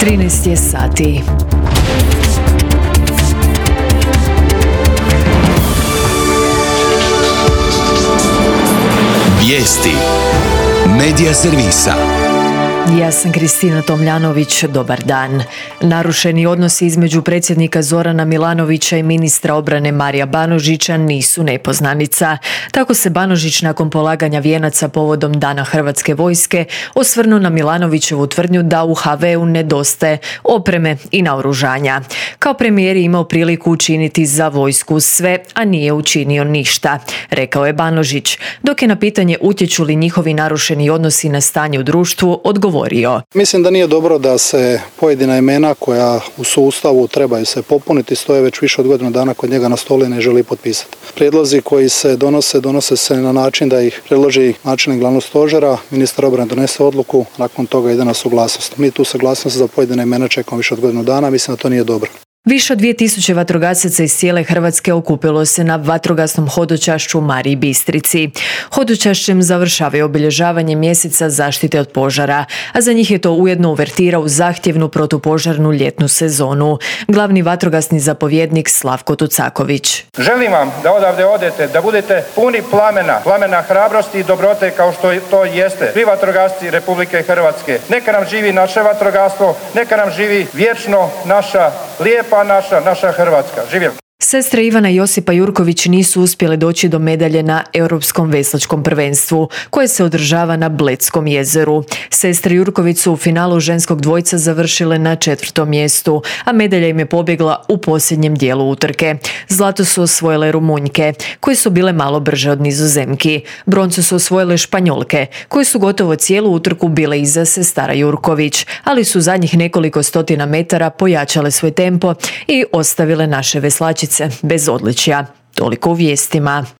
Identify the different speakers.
Speaker 1: 13 je sati.
Speaker 2: Vijesti Medija servisa.
Speaker 1: Ja sam Kristina Tomljanović, dobar dan. Narušeni odnosi između predsjednika Zorana Milanovića i ministra obrane Marija Banožića nisu nepoznanica. Tako se Banožić nakon polaganja vijenaca povodom Dana Hrvatske vojske osvrnuo na Milanovićevu tvrdnju da u HV-u nedostaje opreme i naoružanja. Kao premijer je imao priliku učiniti za vojsku sve, a nije učinio ništa, rekao je Banožić, dok je na pitanje utječu li njihovi narušeni odnosi na stanje u društvu odgovorio.
Speaker 3: Mislim da nije dobro da se pojedina imena koja u sustavu trebaju se popuniti stoje već više od godinu dana kod njega na stolu i ne želi potpisati. Prijedlozi koji se donose se na način da ih predloži načelnik glavnog stožera, ministar obrane donese odluku, nakon toga ide na suglasnost. Mi tu suglasnost za pojedine imena čekamo više od godinu dana, mislim da to nije dobro.
Speaker 1: Više od 2000 vatrogasaca iz cijele Hrvatske okupilo se na vatrogasnom hodočašću u Mariji Bistrici. Hodočašćem završavaju obilježavanje mjeseca zaštite od požara, a za njih je to ujedno uvertira u zahtjevnu protupožarnu ljetnu sezonu. Glavni vatrogasni zapovjednik Slavko Tucaković.
Speaker 4: Želim vam da odavde odete, da budete puni plamena hrabrosti i dobrote kao što to jeste. Svi vatrogasci Republike Hrvatske. Neka nam živi naše vatrogastvo, neka nam živi vječno naša lijepa naša Hrvatska. Živjeli!
Speaker 1: Sestre Ivana i Josipa Jurković nisu uspjele doći do medalje na Europskom veslačkom prvenstvu, koje se održava na Bledskom jezeru. Sestre Jurković su u finalu ženskog dvojca završile na 4. mjestu, a medalja im je pobjegla u posljednjem dijelu utrke. Zlato su osvojile Rumunjke, koje su bile malo brže od Nizozemki. Broncu su osvojile Španjolke, koje su gotovo cijelu utrku bile iza sestara Jurković, ali su zadnjih nekoliko stotina metara pojačale svoj tempo i ostavile naše veslačice bez odličja. Toliko u vijestima.